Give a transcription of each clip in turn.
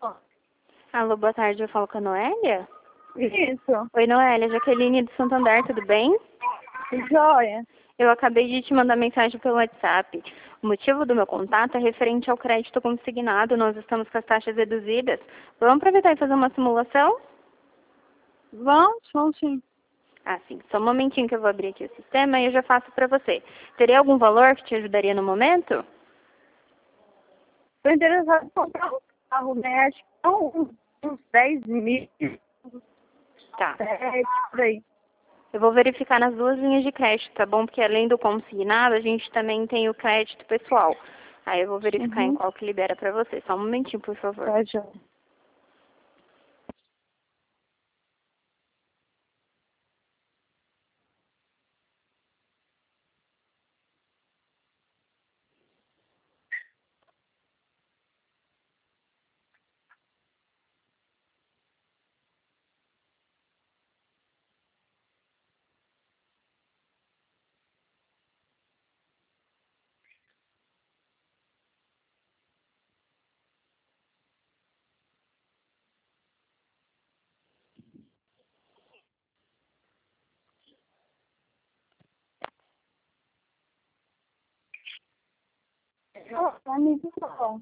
Alô, boa tarde, eu falo com a Noélia? Isso, Oi, Noélia, Jaqueline do Santander, tudo bem? joia. Eu acabei de te mandar mensagem pelo WhatsApp. O motivo do meu contato é referente ao crédito consignado, nós estamos com as taxas reduzidas. Vamos aproveitar e fazer uma simulação? Vamos sim. Ah, sim, só um momentinho que eu vou abrir aqui o sistema e eu já faço para você. Teria algum valor que te ajudaria no momento? Estou interessado em comprar um carro, né? Acho que são uns 10 mil, Tá. 7, por aí. Eu vou verificar nas duas linhas de crédito, tá bom? Porque além do consignado, a gente também tem o crédito pessoal. Aí eu vou verificar em Uhum. qual que libera para você. Só um momentinho, por favor. Tá, joia. Amigo, bom.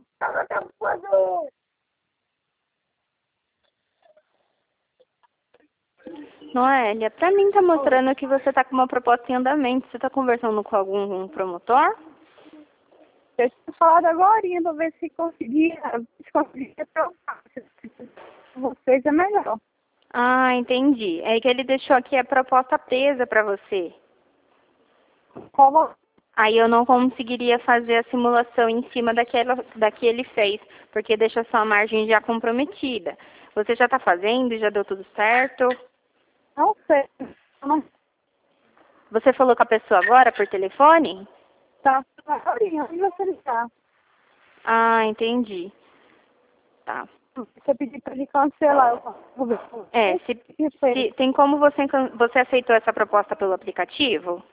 Noélia, pra mim tá mostrando que você tá com uma proposta em andamento. Você tá conversando com algum promotor? Eu tinha falado agora para ver se conseguia trocar. Se vocês é melhor. Ah, entendi. É que ele deixou aqui a proposta presa pra você. Como Aí eu não conseguiria fazer a simulação em cima da que ele fez, porque deixa sua margem já comprometida. Você já tá fazendo? Já deu tudo certo? não sei. Não Você falou com a pessoa agora por telefone? tá agora, onde você está? Ah, entendi. Tá. Você pediu para ele cancelar. Eu vou ver. É, tem como você aceitou essa proposta pelo aplicativo?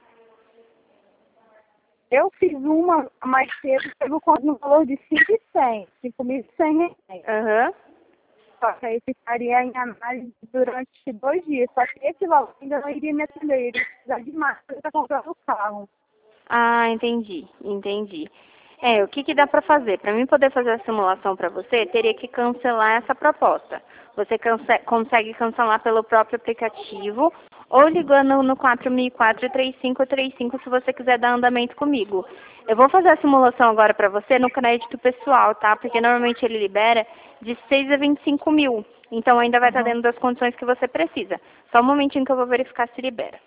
Eu fiz uma mais cedo, pegou no valor de 5.100, 5.100 reais. Aham. Só que aí ficaria em análise durante 2 dias. Só que esse valor ainda não iria me atender. Eu iria precisar de mais para comprar o carro. Ah, entendi, entendi. É, o que que dá para fazer? Para mim poder fazer a simulação para você, teria que cancelar essa proposta. Você consegue cancelar pelo próprio aplicativo ou ligando no 4004-3535 se você quiser dar andamento comigo. Eu vou fazer a simulação agora para você no crédito pessoal, tá? Porque normalmente ele libera de 6 a 25 mil. Então ainda vai estar Uhum. dentro das condições que você precisa. Só um momentinho que eu vou verificar se libera.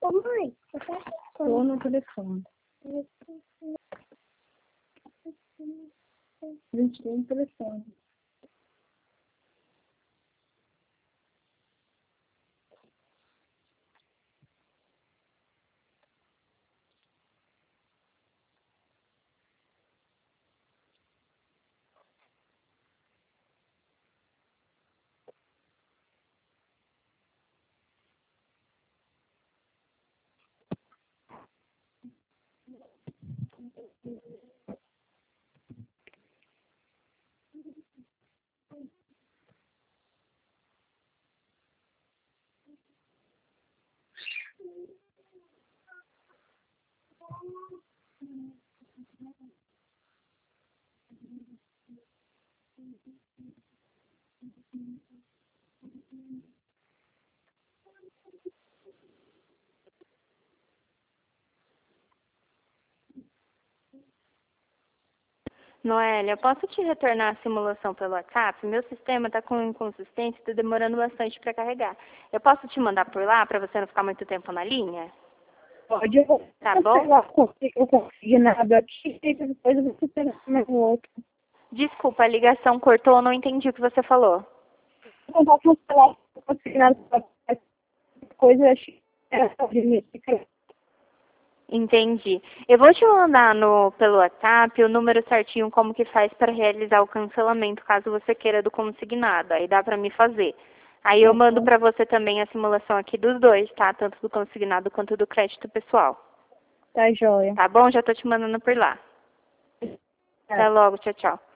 Ô, mãe, tô no telefone. A gente tem no telefone. Noélia, eu posso te retornar a simulação pelo WhatsApp? Meu sistema está com inconsistência e está demorando bastante para carregar. Eu posso te mandar por lá para você não ficar muito tempo na linha? Pode, eu vou Tá bom? eu consegui nada aqui e depois eu vou superar no outro. Desculpa, a ligação cortou, eu não entendi o que você falou. Eu não posso falar, eu consegui nada coisa, eu achei que era só de mim. Entendi. Eu vou te mandar pelo WhatsApp o número certinho como que faz para realizar o cancelamento, caso você queira do consignado. Aí dá para me fazer. Aí eu mando para você também a simulação aqui dos dois, tá? Tanto do consignado quanto do crédito pessoal. Tá joia. Tá bom? Já tô te mandando por lá. Até logo. Tchau, tchau.